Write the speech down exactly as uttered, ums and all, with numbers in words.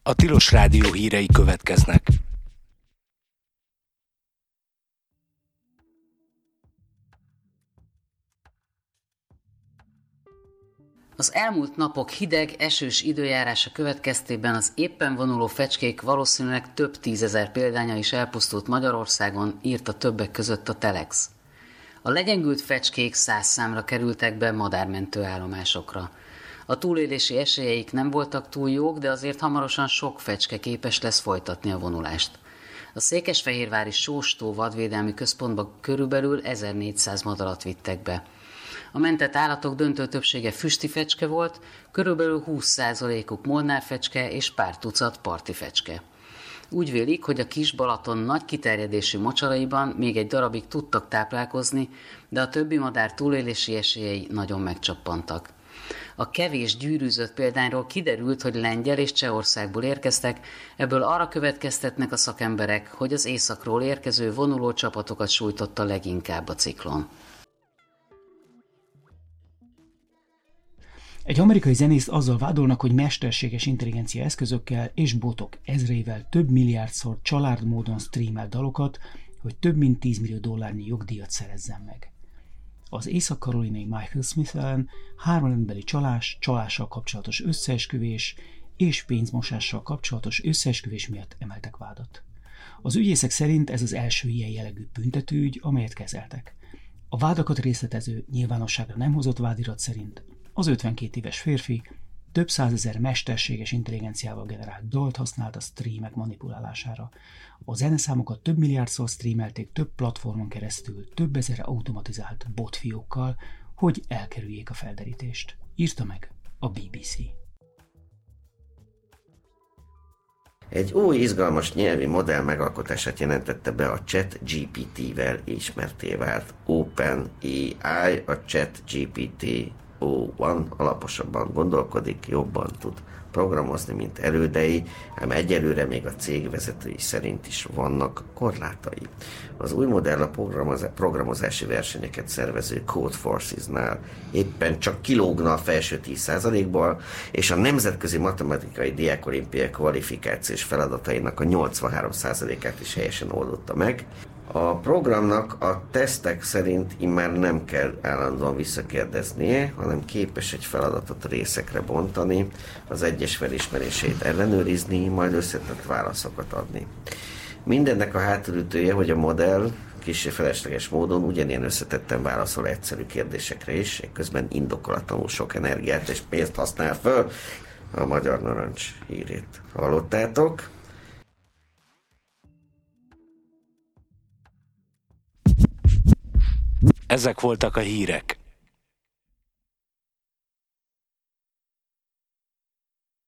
A Tilos Rádió hírei következnek. Az elmúlt napok hideg, esős időjárása következtében az éppen vonuló fecskék valószínűleg több tízezer példánya is elpusztult Magyarországon, írta többek között a Telex. A legyengült fecskék száz számra kerültek be madármentő állomásokra. A túlélési esélyeik nem voltak túl jók, de azért hamarosan sok fecske képes lesz folytatni a vonulást. A székesfehérvári Sóstó vadvédelmi központba körülbelül ezernégyszáz madarat vittek be. A mentett állatok döntő többsége füsti fecske volt, körülbelül húsz százalékuk molnárfecske és pár tucat parti fecske. Úgy vélik, hogy a Kis-Balaton nagy kiterjedésű mocsaraiban még egy darabig tudtak táplálkozni, de a többi madár túlélési esélyei nagyon megcsappantak. A kevés gyűrűzött példányról kiderült, hogy Lengyel és Csehországból érkeztek, ebből arra következtetnek a szakemberek, hogy az északról érkező vonuló csapatokat sújtotta leginkább a ciklon. Egy amerikai zenészt azzal vádolnak, hogy mesterséges intelligencia eszközökkel és botok ezreivel több milliárdszor család módon streamel dalokat, hogy több mint tíz millió dollárnyi jogdíjat szerezzen meg. Az észak-karolinai Michael Smith ellen háromelembeli csalás, csalással kapcsolatos összeesküvés és pénzmosással kapcsolatos összeesküvés miatt emeltek vádat. Az ügyészek szerint ez az első ilyen jellegű büntetőügy, amelyet kezeltek. A vádakat részletező, nyilvánosságra nem hozott vádirat szerint az ötvenkét éves férfi több százezer mesterséges intelligenciával generált dalt használt a streamek manipulálására. A zeneszámokat több milliárdszor streamelték több platformon keresztül, több ezer automatizált botfiókkal, hogy elkerüljék a felderítést. Írta meg a bé bé cé. Egy új, izgalmas nyelvi modell megalkotását jelentette be a ChatGPT-vel ismertté vált OpenAI, a ChatGPT ó egy alaposabban gondolkodik, jobban tud programozni, mint elődei, ám egyelőre még a cég vezetői szerint is vannak korlátai. Az új modell a programozási versenyeket szervező Codeforces-nál éppen csak kilógna a felső tíz százalékból, és a nemzetközi matematikai diákolimpia kvalifikációs feladatainak a nyolcvanhárom százalékát is helyesen oldotta meg. A programnak a tesztek szerint immár nem kell állandóan visszakérdeznie, hanem képes egy feladatot részekre bontani, az egyes felismerését ellenőrizni, majd összetett válaszokat adni. Mindennek a hátulütője, hogy a modell kissé felesleges módon ugyanilyen összetetten válaszol egyszerű kérdésekre is, közben indokolatlanul sok energiát és pénzt használ föl. A Magyar Narancs hírét hallottátok. Ezek voltak a hírek.